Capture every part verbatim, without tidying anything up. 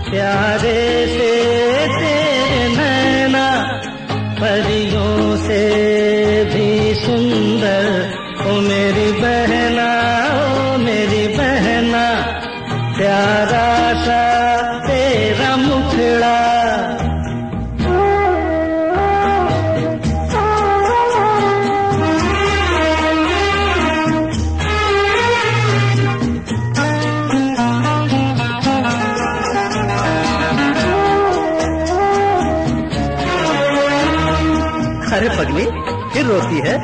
प्यारे से तेरे नैना, परियों से भी सुंदर। ओ मेरी बहना, ओ मेरी बहना, प्यारा सा तेरा मुखड़ा। अरे पगली फिर रोती है।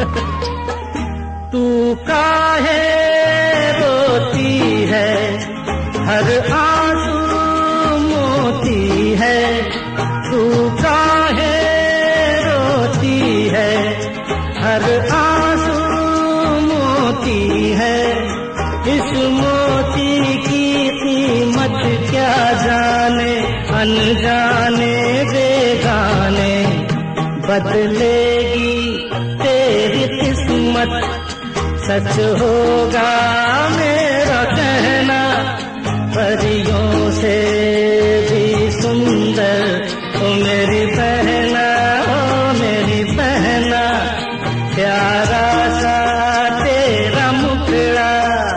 तू काहे रोती है, हर आंसू मोती है। तू काहे रोती है, हर आंसू मोती है। इस मोती की कीमत क्या जाने, अनजाने बेगाने। बदलेगी तेरी किस्मत, सच होगा मेरा कहना। परियों से भी सुंदर, ओ मेरी बहना, ओ मेरी बहना, प्यारा सा तेरा मुखड़ा।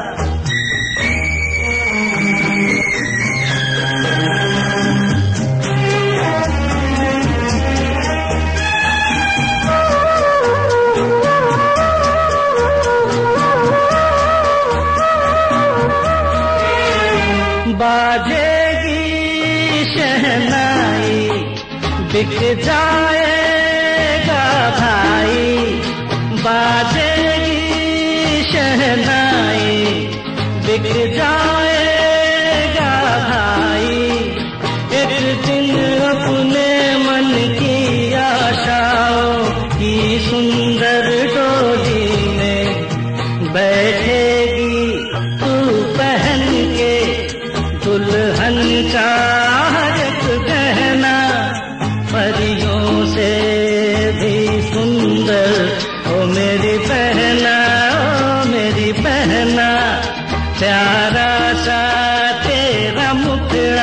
बाजेगी शहनाई, बिक जाएगा भाई। बाजेगी शहनाई, बिक जाएगा भाई। एक दिन अपने मन की आशाओं की सुंदर डोली में बैठेगी तू पहन के दुल्हन का हर एक गहना। परियों से भी सुंदर, ओ मेरी बहना, ओ मेरी बहना, प्यारा सा तेरा मुखड़ा।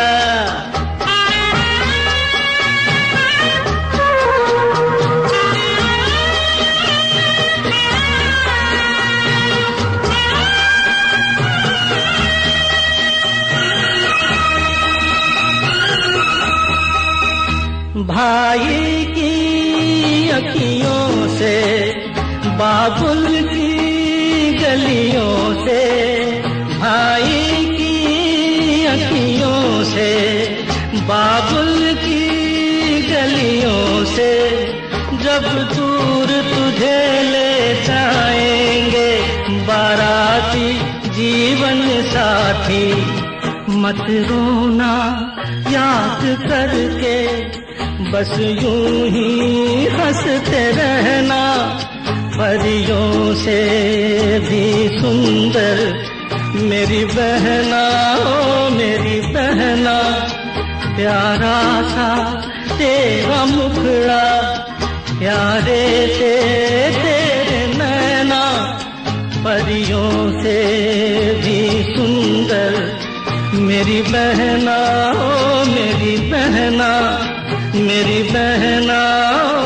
भाई की अखियों से, बाबुल की गलियों से। भाई की अखियों से, बाबुल की गलियों से। जब दूर तुझे ले जाएंगे बाराती जीवन साथी। मत रोना याद करके, बस यूं ही हंसते रहना। परियों से भी सुंदर, मेरी बहना, ओ मेरी बहना, प्यारा सा तेरा मुखड़ा। प्यारे से तेरे नैना, परियों से भी सुंदर। मेरी बहना, ओ मेरी बहना, मेरी बहना।